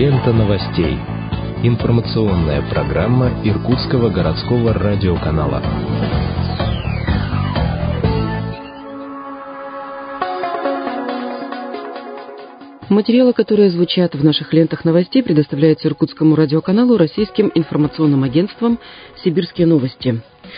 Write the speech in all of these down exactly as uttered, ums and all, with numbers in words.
Лента новостей. Информационная программа Иркутского городского радиоканала. Материалы, которые звучат в наших лентах новостей, предоставляются Иркутскому радиоканалу российским информационным агентством «Сибирские новости».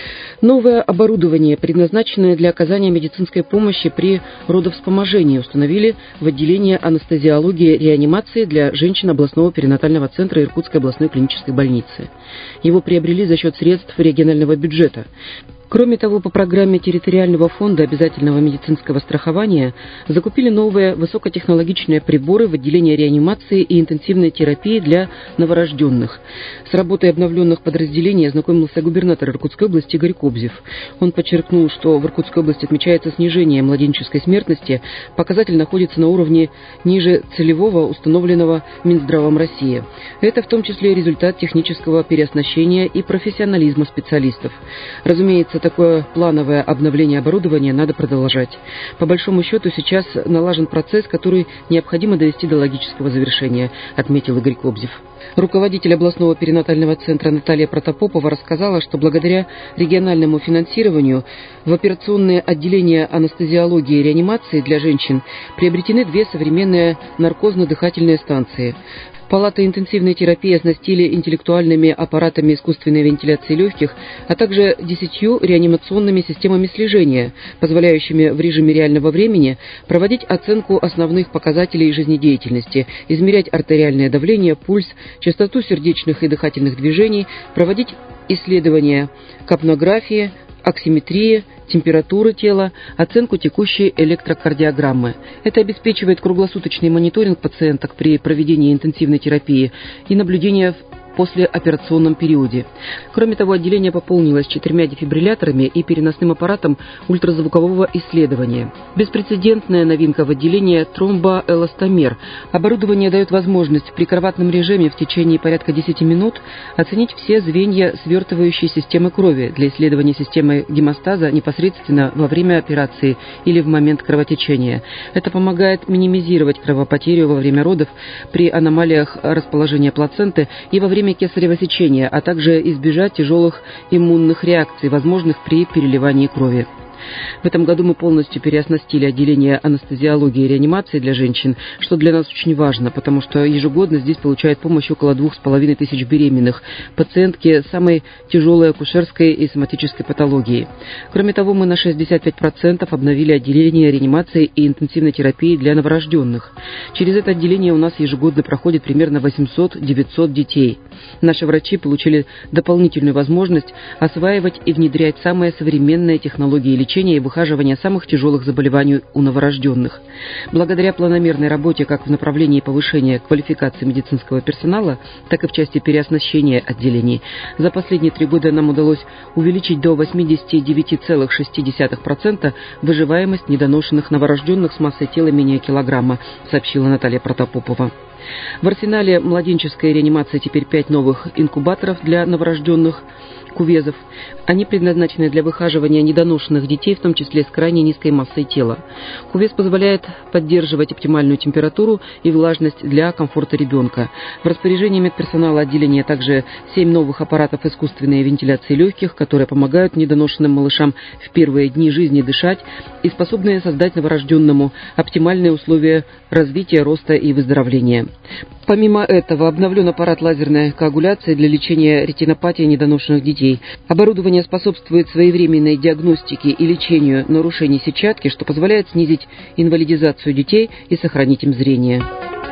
Новое оборудование, предназначенное для оказания медицинской помощи при родовспоможении, установили в отделении анестезиологии и реанимации для женщин областного перинатального центра Иркутской областной клинической больницы. Его приобрели за счет средств регионального бюджета. Кроме того, по программе территориального фонда обязательного медицинского страхования закупили новые высокотехнологичные приборы в отделении реанимации и интенсивной терапии для новорожденных. С работой обновленных подразделений ознакомился губернатор Иркутской области Игорь Кобзев. Он подчеркнул, что в Иркутской области отмечается снижение младенческой смертности, показатель находится на уровне ниже целевого, установленного Минздравом России. Это в том числе результат технического переоснащения и профессионализма специалистов. Разумеется, такое плановое обновление оборудования надо продолжать. По большому счету, сейчас налажен процесс, который необходимо довести до логического завершения, отметил Игорь Кобзев. Руководитель областного перинатального центра Наталья Протопопова рассказала, что благодаря региональному финансированию в операционные отделения анестезиологии и реанимации для женщин приобретены две современные наркозно-дыхательные станции. Палаты интенсивной терапии оснастили интеллектуальными аппаратами искусственной вентиляции легких, а также десятью реанимационными системами слежения, позволяющими в режиме реального времени проводить оценку основных показателей жизнедеятельности, измерять артериальное давление, пульс, частоту сердечных и дыхательных движений, проводить исследования капнографии, оксиметрии, температуры тела, оценку текущей электрокардиограммы. Это обеспечивает круглосуточный мониторинг пациенток при проведении интенсивной терапии и наблюдение в послеоперационном периоде. Кроме того, отделение пополнилось четырьмя дефибрилляторами и переносным аппаратом ультразвукового исследования. Беспрецедентная новинка в отделении тромбоэластомер. Оборудование дает возможность при кроватном режиме в течение порядка десяти минут оценить все звенья свертывающей системы крови для исследования системы гемостаза непосредственно во время операции или в момент кровотечения. Это помогает минимизировать кровопотерю во время родов при аномалиях расположения плаценты и во время кесарево сечения, а также избежать тяжелых иммунных реакций, возможных при переливании крови. В этом году мы полностью переоснастили отделение анестезиологии и реанимации для женщин, что для нас очень важно, потому что ежегодно здесь получают помощь около двух с половиной тысяч беременных, пациентки самой тяжелой акушерской и соматической патологии. Кроме того, мы на шестьдесят пять процентов обновили отделение реанимации и интенсивной терапии для новорожденных. Через это отделение у нас ежегодно проходит примерно восемьсот-девятьсот детей. Наши врачи получили дополнительную возможность осваивать и внедрять самые современные технологии лечения и выхаживания самых тяжелых заболеваний у новорожденных. Благодаря планомерной работе как в направлении повышения квалификации медицинского персонала, так и в части переоснащения отделений, за последние три года нам удалось увеличить до восьмидесяти девяти целых шести десятых процента выживаемость недоношенных новорожденных с массой тела менее килограмма, сообщила Наталья Протопопова. В арсенале младенческой реанимации теперь пять новых инкубаторов для новорожденных кувезов. Они предназначены для выхаживания недоношенных детей, в том числе с крайне низкой массой тела. Кувез позволяет поддерживать оптимальную температуру и влажность для комфорта ребенка. В распоряжении медперсонала отделения также семь новых аппаратов искусственной вентиляции легких, которые помогают недоношенным малышам в первые дни жизни дышать и способны создать новорожденному оптимальные условия развития, роста и выздоровления. Помимо этого, обновлен аппарат лазерной коагуляции для лечения ретинопатии недоношенных детей. Оборудование способствует своевременной диагностике и лечению нарушений сетчатки, что позволяет снизить инвалидизацию детей и сохранить им зрение.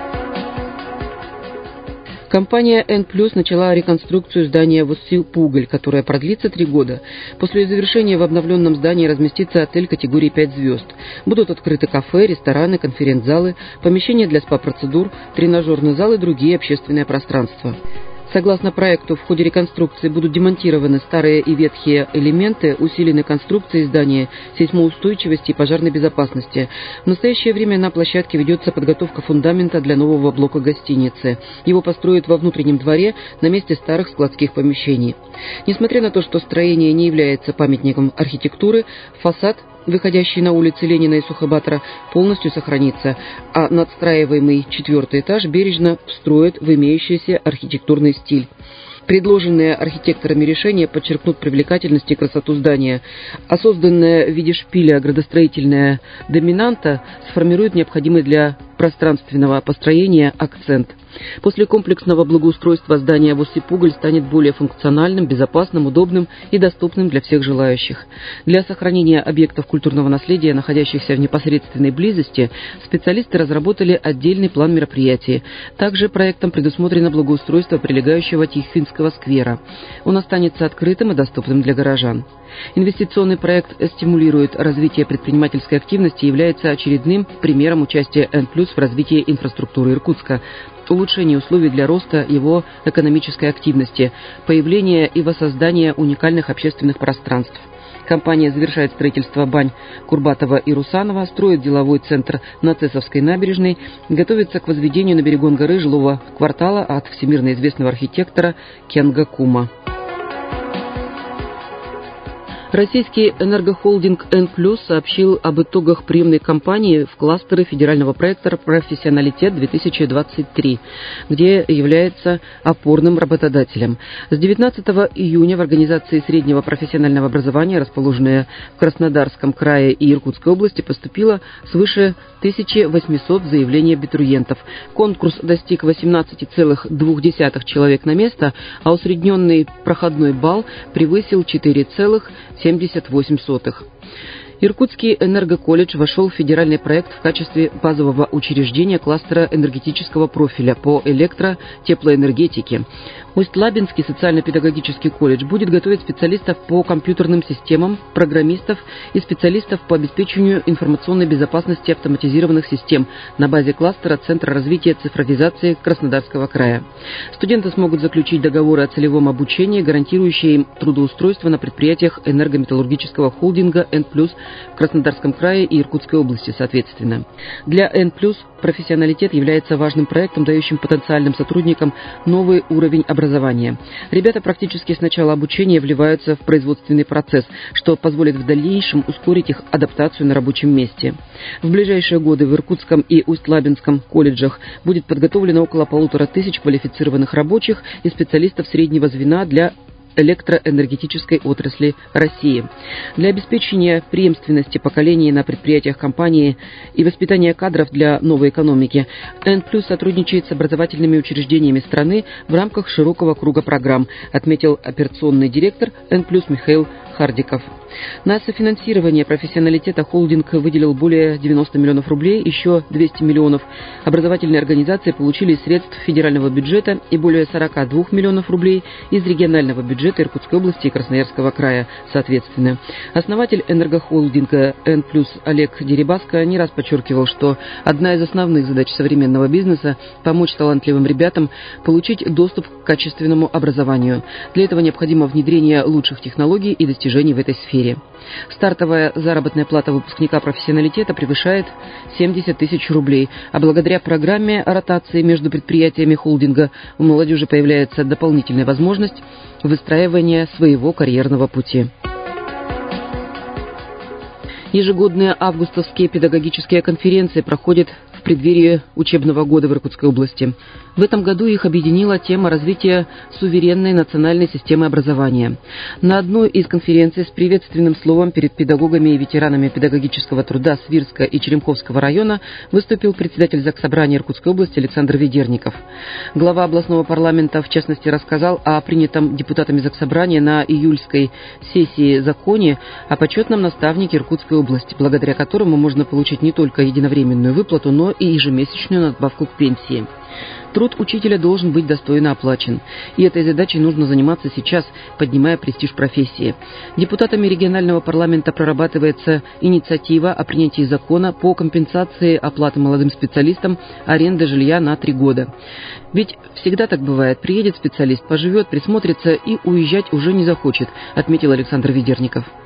Компания «Н плюс» начала реконструкцию здания в Уссу-Пугаль, которая продлится три года. После завершения в обновленном здании разместится отель категории пять звезд. Будут открыты кафе, рестораны, конференц-залы, помещения для спа-процедур, тренажерный зал и другие общественные пространства. Согласно проекту, в ходе реконструкции будут демонтированы старые и ветхие элементы, усилены конструкции здания, сейсмоустойчивости и пожарной безопасности. В настоящее время на площадке ведется подготовка фундамента для нового блока гостиницы. Его построят во внутреннем дворе на месте старых складских помещений. Несмотря на то, что строение не является памятником архитектуры, фасад выходящий на улицы Ленина и Сухобатора, полностью сохранится, а надстраиваемый четвертый этаж бережно встроит в имеющийся архитектурный стиль. Предложенные архитекторами решения подчеркнут привлекательность и красоту здания, а созданная в виде шпиля градостроительная доминанта сформирует необходимый для пространственного построения акцент. После комплексного благоустройства здание Воссипуголь станет более функциональным, безопасным, удобным и доступным для всех желающих. Для сохранения объектов культурного наследия, находящихся в непосредственной близости, специалисты разработали отдельный план мероприятий. Также проектом предусмотрено благоустройство прилегающего Тихвинского сквера. Он останется открытым и доступным для горожан. Инвестиционный проект стимулирует развитие предпринимательской активности и является очередным примером участия Н плюс в развитии инфраструктуры Иркутска, улучшение условий для роста его экономической активности, появление и воссоздание уникальных общественных пространств. Компания завершает строительство бань Курбатова и Русанова, строит деловой центр на Цесовской набережной, готовится к возведению на берегу горы жилого квартала от всемирно известного архитектора Кенга Кума. Российский энергохолдинг Н плюс сообщил об итогах приемной кампании в кластеры федерального проекта «Профессионалитет-две тысячи двадцать три», где является опорным работодателем. С девятнадцатого июня в организации среднего профессионального образования, расположенные в Краснодарском крае и Иркутской области, поступило свыше тысячи восьмисот заявлений абитуриентов. Конкурс достиг восемнадцати целых двух десятых человек на место, а усредненный проходной балл превысил четыре целых семьдесят восемь сотых. Иркутский энергоколледж вошел в федеральный проект в качестве базового учреждения кластера энергетического профиля по электро-теплоэнергетике. Усть-Лабинский социально-педагогический колледж будет готовить специалистов по компьютерным системам, программистов и специалистов по обеспечению информационной безопасности автоматизированных систем на базе кластера Центра развития цифровизации Краснодарского края. Студенты смогут заключить договоры о целевом обучении, гарантирующие им трудоустройство на предприятиях энергометаллургического холдинга Н плюс в Краснодарском крае и Иркутской области, соответственно. Для Н плюс профессионалитет является важным проектом, дающим потенциальным сотрудникам новый уровень образования. Ребята практически с начала обучения вливаются в производственный процесс, что позволит в дальнейшем ускорить их адаптацию на рабочем месте. В ближайшие годы в Иркутском и Усть-Лабинском колледжах будет подготовлено около полутора тысяч квалифицированных рабочих и специалистов среднего звена для электроэнергетической отрасли России. Для обеспечения преемственности поколений на предприятиях компании и воспитания кадров для новой экономики Н плюс сотрудничает с образовательными учреждениями страны в рамках широкого круга программ, отметил операционный директор Н плюс Михаил Хардиков. На софинансирование профессионалитета холдинг выделил более девяноста миллионов рублей, еще двести миллионов образовательные организации получили из средств федерального бюджета и более сорока двух миллионов рублей из регионального бюджета Иркутской области и Красноярского края, соответственно. Основатель энергохолдинга Н плюс Олег Дерибаско не раз подчеркивал, что одна из основных задач современного бизнеса – помочь талантливым ребятам получить доступ к качественному образованию. Для этого необходимо внедрение лучших технологий и достижений в этой сфере. Стартовая заработная плата выпускника профессионалитета превышает семьдесят тысяч рублей, а благодаря программе ротации между предприятиями холдинга у молодежи появляется дополнительная возможность выстраивания своего карьерного пути. Ежегодные августовские педагогические конференции проходят в преддверии учебного года в Иркутской области. В этом году их объединила тема развития суверенной национальной системы образования. На одной из конференций с приветственным словом перед педагогами и ветеранами педагогического труда Свирска и Черемховского района выступил председатель Заксобрания Иркутской области Александр Ведерников. Глава областного парламента, в частности, рассказал о принятом депутатами Заксобрания на июльской сессии законе о почетном наставнике Иркутской области, благодаря которому можно получить не только единовременную выплату, но и ежемесячную надбавку к пенсии. Труд учителя должен быть достойно оплачен, и этой задачей нужно заниматься сейчас, поднимая престиж профессии. Депутатами регионального парламента прорабатывается инициатива о принятии закона по компенсации оплаты молодым специалистам аренды жилья на три года. Ведь всегда так бывает, приедет специалист, поживет, присмотрится и уезжать уже не захочет, отметил Александр Ведерников.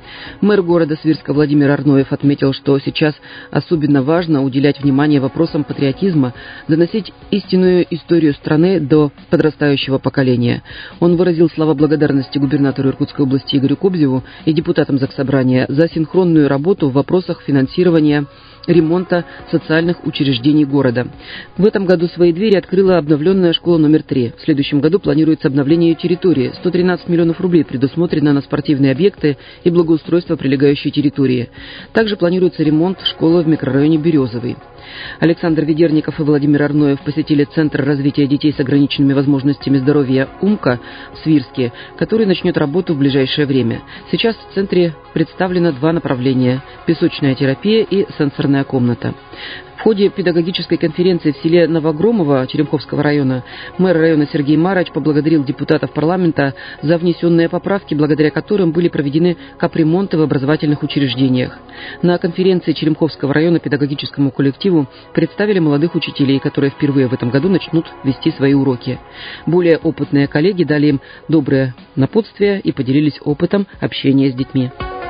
Мэр города Свирска Владимир Арноев отметил, что сейчас особенно важно уделять внимание вопросам патриотизма, доносить истинную историю страны до подрастающего поколения. Он выразил слова благодарности губернатору Иркутской области Игорю Кобзеву и депутатам Заксобрания за синхронную работу в вопросах финансирования ремонта социальных учреждений города. В этом году свои двери открыла обновленная школа номер три. В следующем году планируется обновление ее территории. сто тринадцать миллионов рублей предусмотрено на спортивные объекты и благоустройство прилегающей территории. Также планируется ремонт школы в микрорайоне Березовый. Александр Ведерников и Владимир Арноев посетили Центр развития детей с ограниченными возможностями здоровья «Умка» в Свирске, который начнет работу в ближайшее время. Сейчас в центре представлено два направления – песочная терапия и сенсорная комната. В ходе педагогической конференции в селе Новогромово Черемховского района мэр района Сергей Марач поблагодарил депутатов парламента за внесенные поправки, благодаря которым были проведены капремонты в образовательных учреждениях. На конференции Черемховского района педагогическому коллективу представили молодых учителей, которые впервые в этом году начнут вести свои уроки. Более опытные коллеги дали им доброе напутствие и поделились опытом общения с детьми.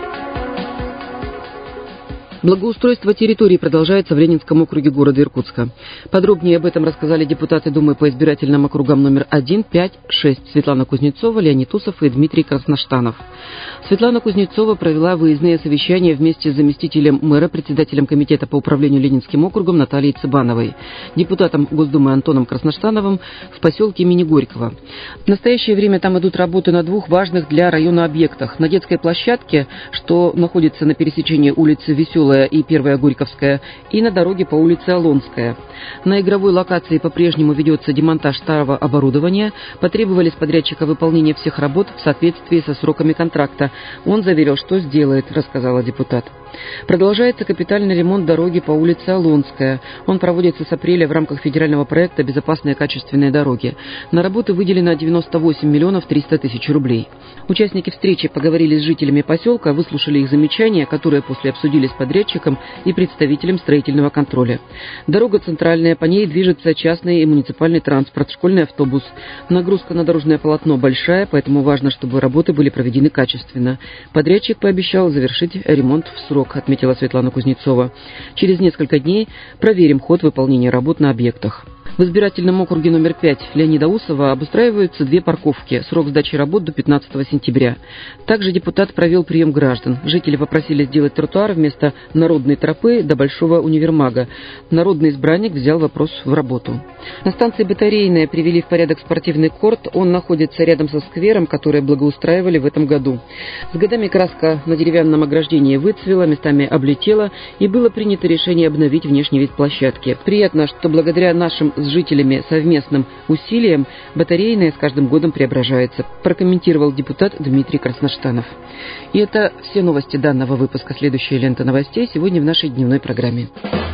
Благоустройство территории продолжается в Ленинском округе города Иркутска. Подробнее об этом рассказали депутаты Думы по избирательным округам номер один, пять, шесть Светлана Кузнецова, Леонид Усов и Дмитрий Красноштанов. Светлана Кузнецова провела выездные совещания вместе с заместителем мэра, председателем комитета по управлению Ленинским округом Натальей Цыбановой, депутатом Госдумы Антоном Красноштановым в поселке имени Горького. В настоящее время там идут работы на двух важных для района объектах. На детской площадке, что находится на пересечении улицы Веселая и Первая Горьковская, и на дороге по улице Олонская. На игровой локации по-прежнему ведется демонтаж старого оборудования. Потребовали с подрядчика выполнения всех работ в соответствии со сроками контракта. Он заверил, что сделает, рассказала депутат. Продолжается капитальный ремонт дороги по улице Олонская. Он проводится с апреля в рамках федерального проекта «Безопасные качественные дороги». На работы выделено девяносто восемь миллионов триста тысяч рублей. Участники встречи поговорили с жителями поселка, выслушали их замечания, которые после обсудили с подрядчиком и представителем строительного контроля. Дорога центральная, по ней движется частный и муниципальный транспорт, школьный автобус. Нагрузка на дорожное полотно большая, поэтому важно, чтобы работы были проведены качественно. Подрядчик пообещал завершить ремонт в срок, отметила Светлана Кузнецова. Через несколько дней проверим ход выполнения работ на объектах. В избирательном округе номер пять Леонида Усова обустраиваются две парковки. Срок сдачи работ до пятнадцатого сентября. Также депутат провел прием граждан. Жители попросили сделать тротуар вместо народной тропы до Большого универмага. Народный избранник взял вопрос в работу. На станции Батарейная привели в порядок спортивный корт. Он находится рядом со сквером, который благоустраивали в этом году. С годами краска на деревянном ограждении выцвела, местами облетела, и было принято решение обновить внешний вид площадки. Приятно, что благодаря нашим с жителями совместным усилиям Батарейная с каждым годом преображается, прокомментировал депутат Дмитрий Красноштанов. И это все новости данного выпуска. Следующая лента новостей сегодня в нашей дневной программе.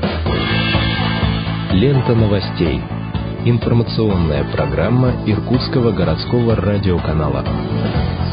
Лента новостей. Информационная программа Иркутского городского радиоканала.